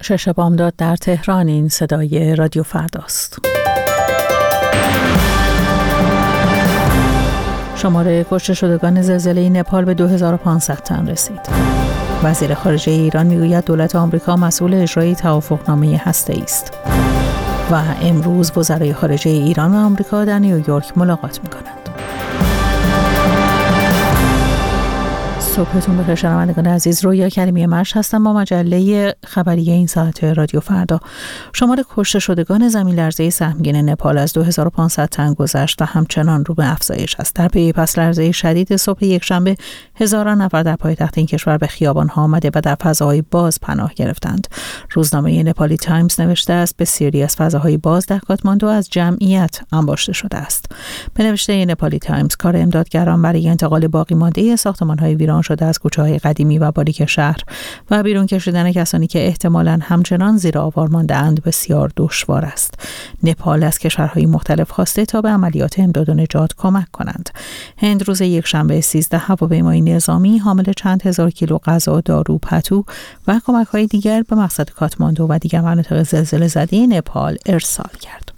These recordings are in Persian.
6 بامداد در تهران. این صدای رادیو فرداست. شماره کشته شدگان زلزله نپال به 2500 تن رسید. وزیر خارجه ایران میگوید دولت آمریکا مسئول اجرای توافقنامه هسته‌ای است. و امروز وزرای خارجه ایران و آمریکا در نیویورک ملاقات می‌کنند. صبحتون بخیر شنوندگان عزیز. رویا کریمی مشت هستم با مجله خبری این ساعت رادیو فردا. شمار کشته شدگان زمین لرزه سهمگین نپال از 2500 تن گذشت و همچنان رو به افزایش است. در پی پس لرزه شدید صبح یکشنبه هزاران نفر در پایتخت این کشور به خیابان‌ها آمده و در فضاهای باز پناه گرفتند. روزنامه نپالی تایمز نوشته است بسیاری از فضاهای باز در کاتماندو از جمعیت انباشته شده است. به نوشته نپالی تایمز کار امدادگران برای انتقال باقی مانده ساختمان‌های ویران شده از کوچه‌های قدیمی و باریک شهر و بیرون کشیدن کسانی که احتمالاً همچنان زیر آوار مانده‌اند بسیار دشوار است. نپال از کشورهای مختلف خواسته تا به عملیات امداد و نجات کمک کنند. هند روز یکشنبه 13 هواپیمای نظامی حامل چند هزار کیلو غذا، دارو، پتو و کمک‌های دیگر به مقصد کاتماندو و دیگر مناطق زلزله زده نپال ارسال کرد.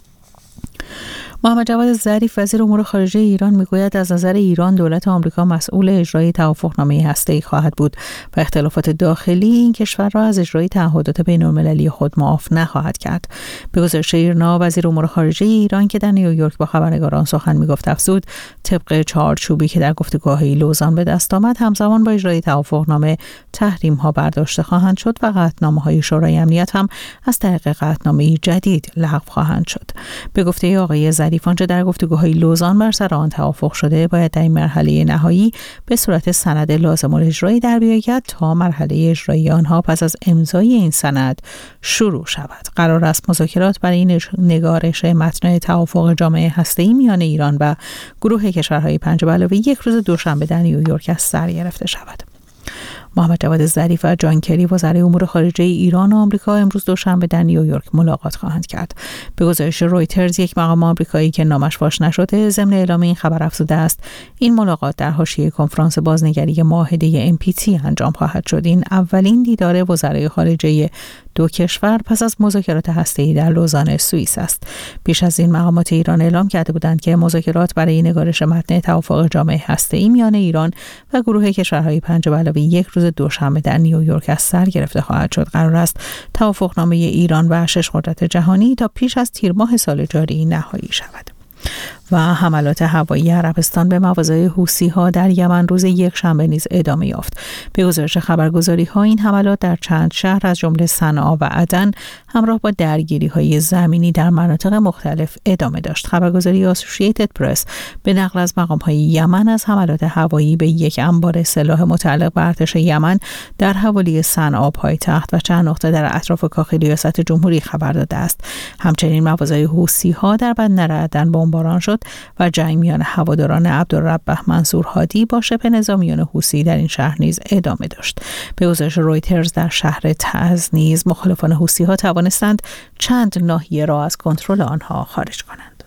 محمد جواد ظریف وزیر امور خارجه ایران میگوید از نظر ایران دولت آمریکا مسئول اجرای توافقنامه هسته‌ای خواهد بود و اختلافات داخلی این کشور را از اجرای تعهدات بین‌المللی خود معاف نخواهد کرد. به گزارش ایرنا وزیر امور خارجه ایران که در نیویورک با خبرنگاران سخن میگفت افزود طبق چارچوبی که در گفتگوهای لوزان به دست آمد همزمان با اجرای توافقنامه تحریم‌ها برداشته خواهند شد و قطعنامه‌های شورای امنیت هم از طریق قطعنامه جدید لغو خواهند شد. به گفته آقای ظریف آنچه در گفتگوهای لوزان بر سر آن توافق شده باید در این مرحله نهایی به صورت سند لازم الاجرایی در بیاید تا مرحله اجرایی آنها پس از امضای این سند شروع شود. قرار است مذاکرات برای نگارش متن توافق جامعه هسته‌ای میان ایران و گروه کشورهای 5+1 روز دوشنبه در نیویورک از سر گرفته شود. محمد جواد ظریف و جان کری وزرای امور خارجه ایران و آمریکا امروز دوشنبه در نیویورک ملاقات خواهند کرد. به گزارش رویترز یک مقام آمریکایی که نامش فاش نشده ضمن اعلام این خبر افزوده است این ملاقات در حاشیه کنفرانس بازنگری معاهده NPT انجام خواهد شد. این اولین دیدار وزرای خارجه دو کشور پس از مذاکرات هسته‌ای در لوزان سوئیس است. پیش از این مقامات ایران اعلام کرده بودند که مذاکرات برای نگارش متن توافق جامعه هسته‌ای میان ایران و گروه کشورهای 5+1 روز دوشنبه در نیویورک از سر گرفته خواهد شد. قرار است توافقنامه ایران و 6 قدرت جهانی تا پیش از تیر ماه سال جاری نهایی شود. و حملات هوایی عربستان به مواضع حوثی‌ها در یمن روز یکشنبه نیز ادامه یافت. به گزارش خبرگزاری‌ها این حملات در چند شهر از جمله صنعا و عدن همراه با درگیری‌های زمینی در مناطق مختلف ادامه داشت. خبرگزاری آسوشییتد پرس به نقل از مقام‌های یمن از حملات هوایی به یک انبار سلاح متعلق به ارتش یمن در حوالی صنعا پایتخت و چند نقطه در اطراف کاخ ریاست جمهوری خبر داده است. همچنین مواضع حوثی‌ها در بندر عدن بمباران شد و جنگ میان هواداران عبدالرب منصور هادی با شبه نظامیان حوثی در این شهر نیز ادامه داشت. به گزارش رویترز در شهر تعز نیز مخالفان حوثی‌ها توانستند چند ناحیه را از کنترل آنها خارج کنند.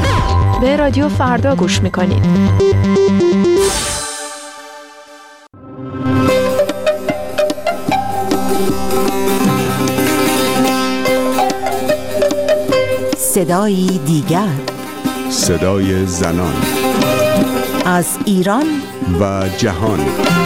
به رادیو فردا گوش می‌کنید. صدای دیگر، صدای زنان از ایران و جهان.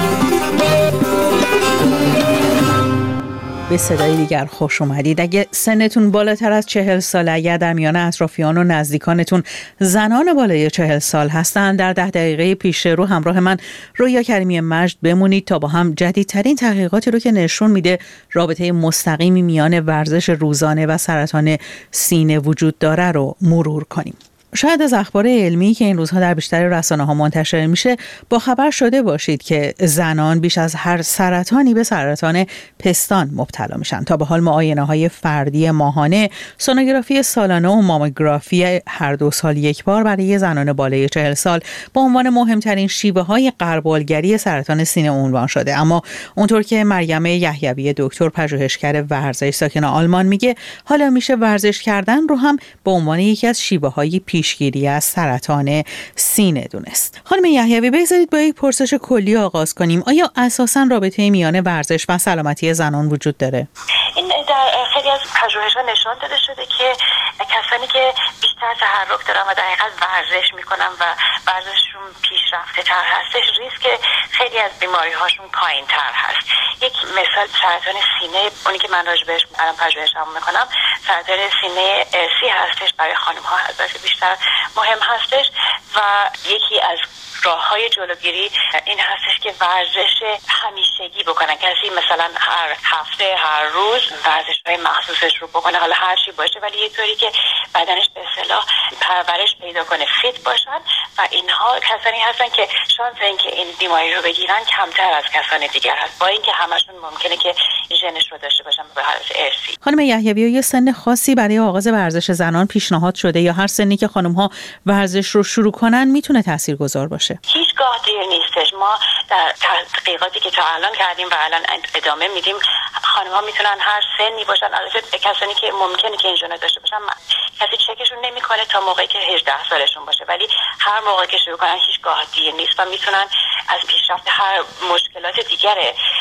به صدای دیگر خوش اومدید. اگه سنتون بالاتر از 40 ساله، اگر در میان اطرافیان و نزدیکانتون زنان بالای 40 سال هستن، در 10 دقیقه پیش رو همراه من رویا کریمی مجد بمونید تا با هم جدیدترین تحقیقاتی رو که نشون میده رابطه مستقیمی میان ورزش روزانه و سرطان سینه وجود داره رو مرور کنیم. شاید از اخبار علمی که این روزها در بیشتر رسانه‌ها منتشر میشه با خبر شده باشید که زنان بیش از هر سرطانی به سرطان پستان مبتلا میشن. تا به حال معاینه‌های فردی ماهانه، سونوگرافی سالانه و ماموگرافی هر 2 سال یک بار برای زنان بالای 40 سال به عنوان مهمترین شیوه‌های غربالگری سرطان سینه عنوان شده. اما اونطور که مریم یحیوی دکتر پژوهشگر ورزش ساکن آلمان میگه، حالا میشه ورزش کردن رو هم به عنوان یکی از شیوه‌های پیشگیری از سرطان سینه دونست. خانم یحیوی، بگذارید با یک پرسش کلی آغاز کنیم. آیا اساساً رابطه میان ورزش و سلامتی زنان وجود داره؟ این در خیلی از پژوهش‌ها نشان داده شده که کسانی که بیشتر تحرک دارن و در حقیقت ورزش میکنن و ورزششون پیشرفته تر هستش، ریسک خیلی از بیماری هاشون پایین تر هست. یک مثال سرطان سینه، اونی که من راجع بهش الان پژوهشم میکنم، سرطان سینه ارثی هستش، برای خانم ها البته بیشتر مهم هستش و یکی از راه‌های جلوگیری این هستش که ورزش همیشگی بکنن. کسی مثلا هر هفته، هر روز ورزش‌های مخصوصش رو بکنه، حالا هر چی باشه، ولی یه طوری که بدنش به اصطلاح پرورش پیدا کنه، فیت باشن و اینها کسانی هستن که شانس اینکه این بیماری رو بگیرن کمتر از کسان دیگر هست، با اینکه همشون ممکنه که ژنش رو داشته باشن به حالت ارثی. خانم یحیوی، یه سن خاصی برای آغاز ورزش زنان پیشنهاد شده یا هر سنی که خانم‌ها ورزش رو شروع کنن میتونه تاثیرگذار باشه؟ هیچگاه دیر نیستش. ما در تحقیقاتی که تا الان کردیم و الان ادامه میدیم، خانم‌ها میتونن هر سنی باشن. البته کسانی که ممکنه که این ژن داشته باشن کسی چکشون نمیکنه تا موقعی که 18 سالشون باشه، ولی هر موقعی که شروع کنن هیچگاه دیر نیست و میتونن از پیشرفت هر مشکلات دیگر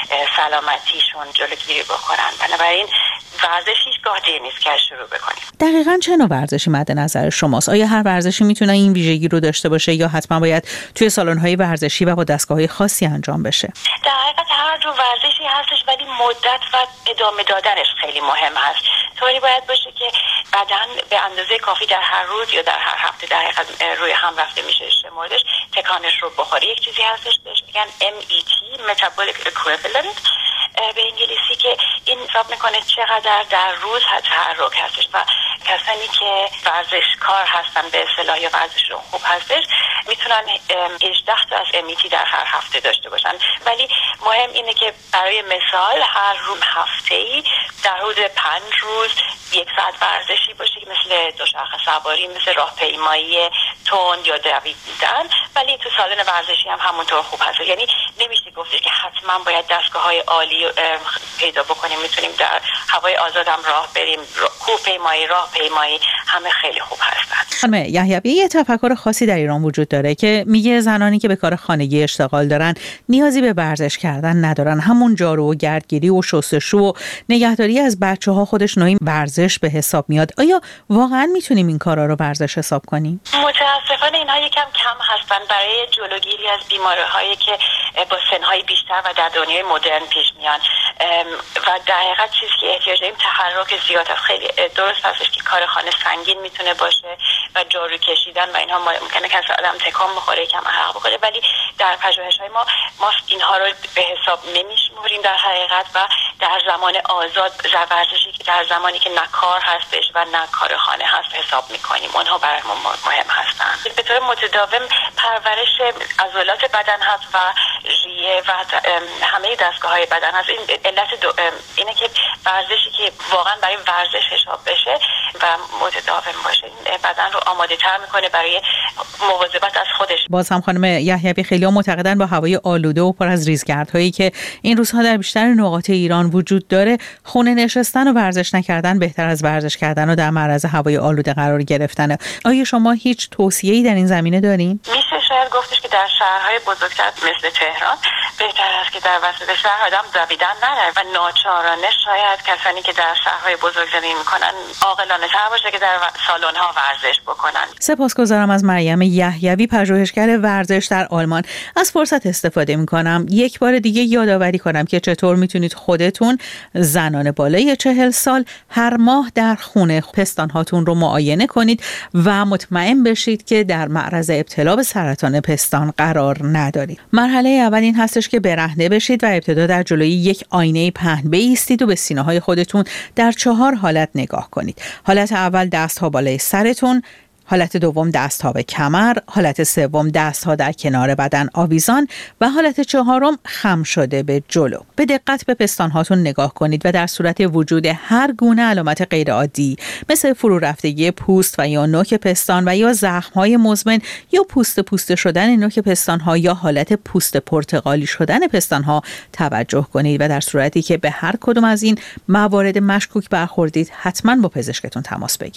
سلامتیشون جلوگیری بکنن. بنابراین ورزش هیچگاه دیر نیست که شروع بکنیم. دقیقاً چه نوع ورزشی مد نظر شماست؟ آیا هر ورزشی میتونه این ویژگی رو داشته باشه یا حتما باید توی سالن‌های ورزشی و با دستگاه‌های خاصی انجام بشه؟ در حقیقت هر جور ورزشی هستش، ولی مدت و ادامه دادنش خیلی مهم هست. طوری باید باشه که بدن به اندازه کافی در هر روز یا در هر هفته در حقیقت روی هم رفته میشه موردش تکانش رو بخوره. یک چیزی هستش بهش میگن MET Metabolic Equivalent به انگلیسی، که این حساب میکنه چقدر در روز تحرک هستش و کسانی که ورزشکار هستن به اصطلاح یا ورزششون خوب هستش میتونن 18 تا از MET در هر هفته داشته باشن. ولی مهم اینه که برای مثال هر روز هفته‌ای در حدود 5 روز 1 ساعت ورزشی باشه، مثل دوچرخه سواری، مثل راهپیمایی تند یا دویدن، ولی تو سالن ورزشی هم همونطور خوب هست. یعنی نمیشه گفتش که حتما باید دستگاه‌های عالی پیدا بکنیم، میتونیم در هوای آزاد هم راه بریم، کوهپیمایی، راهپیمایی، همه خیلی خوب هستن. خانم یحیوی، یه تفکر خاصی در ایران وجود داره که میگه زنانی که به کار خانگی اشتغال دارن نیازی به ورزش کردن ندارن، همون جارو و گردگیری و شستشو و نگهداری از بچه‌ها خودش نوعی ورزش به حساب میاد. آیا واقعا میتونیم این کارا رو ورزش حساب کنیم؟ متاسفانه اینها یکم کم هستن برای جلوگیری از بیماری‌هایی که با سن‌های بیشتر و در دنیای مدرن پیش میان و در حقیقت چیزی که احتیاج داریم تحرک زیاد است. خیلی درست هستش که کار خانه سنگین میتونه باشه و جارو کشیدن و اینها ممکنه که آدم تکان بخوره، کم عرق بخوره، ولی در پژوهش‌های ما اینها رو به حساب نمیشمریم در حقیقت و در زمان آزاد ورزشی که در زمانی که نه کار هستش و نه کار خانه هست حساب میکنیم، اونها برای ما مهم هستن. به طور متداوم پرورش عضلات بدن هست و ریه و همه دستگاه‌های بدن هست. این علت اینه که ورزشی که واقعا برای ورزش حساب بشه و متداوم باشه بدن رو آماده تر میکنه برای مواظبت از خودش. باز هم خانم یحیوی، خیلی ها معتقدن با هوای آلوده و پر از ریزگردهایی که این روزها در بیشتر نقاط ایران وجود داره، خونه نشستن و ورزش نکردن بهتر از ورزش کردن و در معرض هوای آلوده قرار گرفتنه. آیا شما هیچ توصیه‌ای در این زمینه دارین؟ میشه شاید گفتش که در شهرهای بزرگتر مثل تهران بهتر است که در وسط شهر آدم دویدن نره و ناچارانه شاید کسانی که در شهرهای بزرگ زندگی میکنن عاقلانه تر باشه که در سالن‌ها ورزش بکنن. سپاسگزارم از مریم یحیوی، پژوهشگر ورزش در آلمان. از فرصت استفاده میکنم یک بار دیگه یادآوری کنم که چطور میتونید خودتون زنان بالای 40 سال هر ماه در خونه پستانهاتون رو معاینه کنید و مطمئن بشید که در معرض ابتلا به سرطان پستان قرار ندارید. مرحله اول این هستش که برهنه بشید و ابتدا در جلوی یک آینه پهن بایستید و به سینه‌های خودتون در 4 حالت نگاه کنید. حالت اول دست‌ها بالای سرتون، حالت دوم دست‌ها به کمر، حالت سوم دست‌ها در کنار بدن آویزان و حالت چهارم خم شده به جلو. به دقت به پستان‌هاتون نگاه کنید و در صورت وجود هر گونه علامت غیرعادی مثل فرو رفتگی پوست و یا نوک پستان و یا زخم‌های مزمن یا پوست شدن نوک پستان‌ها یا حالت پوست پرتقالی شدن پستان‌ها توجه کنید و در صورتی که به هر کدوم از این موارد مشکوک برخوردید حتما با پزشکتون تماس بگیرید.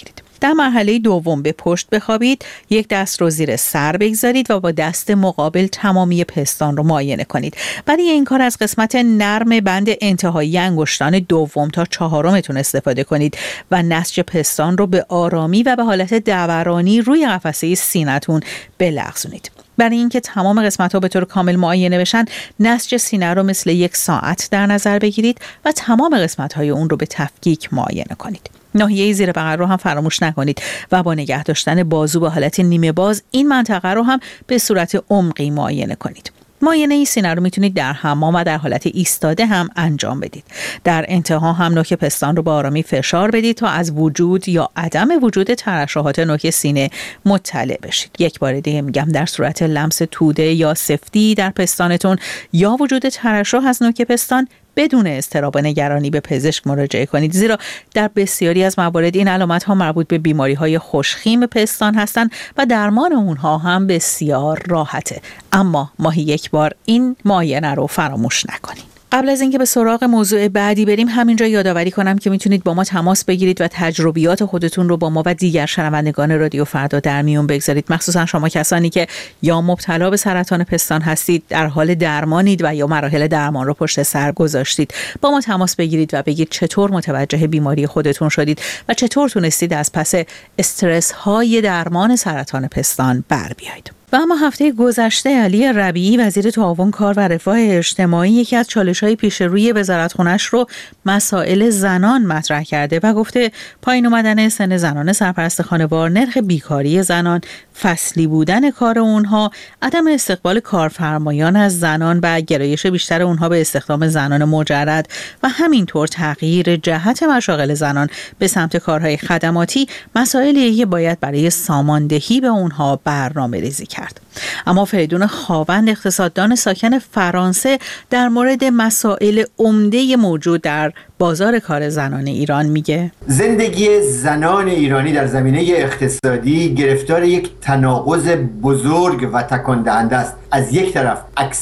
در مرحله دوم به پشت بخوابید، یک دست رو زیر سر بگذارید و با دست مقابل تمامی پستان رو معاینه کنید. برای این کار از قسمت نرم بند انتهایی انگشتان دوم تا چهارمتون استفاده کنید و نسج پستان رو به آرامی و به حالت دورانی روی قفسه سینه‌تون بلغزونید. برای اینکه تمام قسمت‌ها به طور کامل معاینه بشن، نسج سینه رو مثل 1 ساعت در نظر بگیرید و تمام قسمت‌های اون رو به تفکیک معاینه کنید. ناحیه زیر بغل رو هم فراموش نکنید و با نگه داشتن بازو به حالت نیمه باز این منطقه رو هم به صورت عمقی معاینه کنید. معاینه سینه رو میتونید در حمام و در حالت ایستاده هم انجام بدید. در انتها هم نوک پستان رو با آرامی فشار بدید تا از وجود یا عدم وجود ترشحات نوک سینه مطلع بشید. یک بار دیگه میگم در صورت لمس توده یا سفتی در پستانتون یا وجود ترشح از نوک پستان بدون اضطراب و نگرانی به پزشک مراجعه کنید، زیرا در بسیاری از موارد این علامت‌ها مربوط به بیماری‌های خوشخیم پستان هستند و درمان اونها هم بسیار راحته. اما ماهی یک بار این معاینه رو فراموش نکنید. قبل از اینکه به سراغ موضوع بعدی بریم، همینجا یادآوری کنم که میتونید با ما تماس بگیرید و تجربیات خودتون رو با ما و دیگر شنوندگان رادیو فردا در میون بگذارید، مخصوصا شما کسانی که یا مبتلا به سرطان پستان هستید، در حال درمانید و یا مراحل درمان رو پشت سر گذاشتید. با ما تماس بگیرید و بگید چطور متوجه بیماری خودتون شدید و چطور تونستید از پس استرس های درمان سرطان پستان بر بیایید. و اما هفته گذشته علی ربیعی وزیر تعاون کار و رفاه اجتماعی یکی از چالش‌های پیش روی وزارتخونه‌اش رو مسائل زنان مطرح کرده و گفته پایین اومدن سن زنان سرپرست خانوار، نرخ بیکاری زنان، فصلی بودن کار اونها، عدم استقبال کارفرمایان از زنان و گرایش بیشتر اونها به استخدام زنان مجرد و همینطور تغییر جهت مشاغل زنان به سمت کارهای خدماتی مسائلی که باید برای ساماندهی به اونها برنامه‌ریزی کرد. اما فریدون خاوند، اقتصاددان ساکن فرانسه، در مورد مسائل عمده موجود در بازار کار زنان ایران میگه زندگی زنان ایرانی در زمینه اقتصادی گرفتار یک تناقض بزرگ و تکان دهنده است. از یک طرف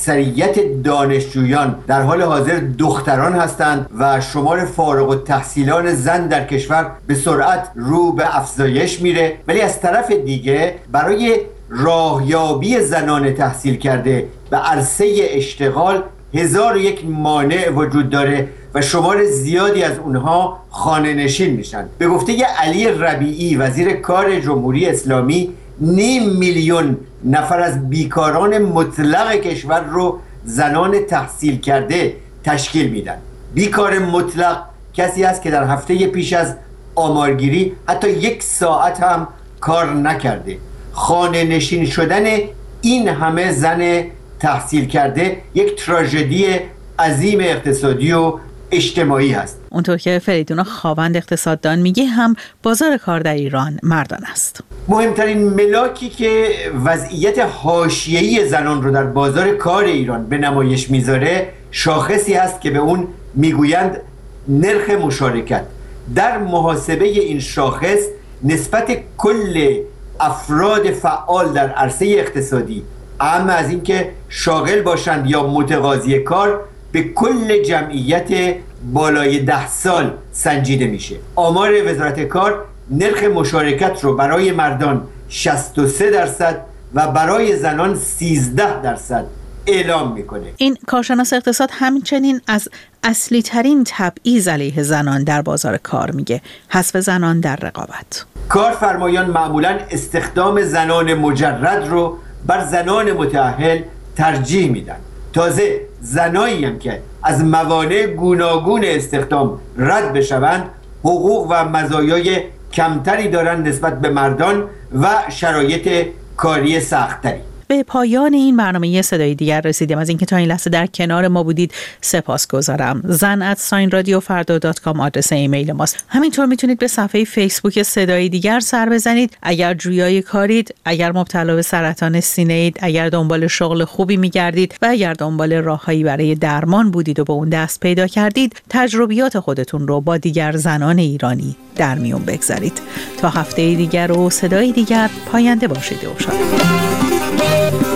اکثریت دانشجویان در حال حاضر دختران هستند و شمار فارغ التحصیلان زن در کشور به سرعت رو به افزایش میره، ولی از طرف دیگه برای راهیابی زنان تحصیل کرده به عرصه اشتغال 1001 مانع وجود داره و شمار زیادی از اونها خانه نشین میشن. به گفته علی ربیعی وزیر کار جمهوری اسلامی، 500,000 نفر از بیکاران مطلق کشور رو زنان تحصیل کرده تشکیل میدن. بیکار مطلق کسی است که در هفته پیش از آمارگیری حتی 1 ساعت هم کار نکرده. خانه نشین شدن این همه زن تحصیل کرده یک تراژدی عظیم اقتصادی و اجتماعی هست. اونطور که فریدون خاوند اقتصاددان میگه هم بازار کار در ایران مردان است. مهمترین ملاکی که وضعیت حاشیه‌ای زنان رو در بازار کار ایران به نمایش میذاره شاخصی هست که به اون میگویند نرخ مشارکت. در محاسبه این شاخص نسبت کل افراد فعال در عرصه اقتصادی، اما از اینکه شاغل باشند یا متقاضی کار، به کل جمعیت بالای 10 سال سنجیده میشه. آمار وزارت کار نرخ مشارکت رو برای مردان 63% و برای زنان 13% اعلام میکنه. این کارشناس اقتصاد همچنین از اصلی ترین تبعیض علیه زنان در بازار کار میگه حذف زنان در رقابت. کارفرمایان معمولاً استخدام زنان مجرد رو بر زنان متأهل ترجیح میدن. تازه زنایی هم که از موانع گوناگون استخدام رد بشوند حقوق و مزایای کمتری دارند نسبت به مردان و شرایط کاری سخت‌تری. به پایان این برنامه صدای دیگر رسیدیم. از اینکه تا این لحظه در کنار ما بودید سپاسگزارم. zan@radiofarda.com آدرس ایمیل ماست. همینطور میتونید به صفحه فیسبوک صدای دیگر سر بزنید. اگر جویای کارید، اگر مبتلا به سرطان سینه اید، اگر دنبال شغل خوبی میگردید و اگر دنبال راههایی برای درمان بودید و به اون دست پیدا کردید، تجربیات خودتون رو با دیگر زنان ایرانی در میون بگذارید. تا هفته دیگر و صدای دیگر، پاینده باشید و شاد.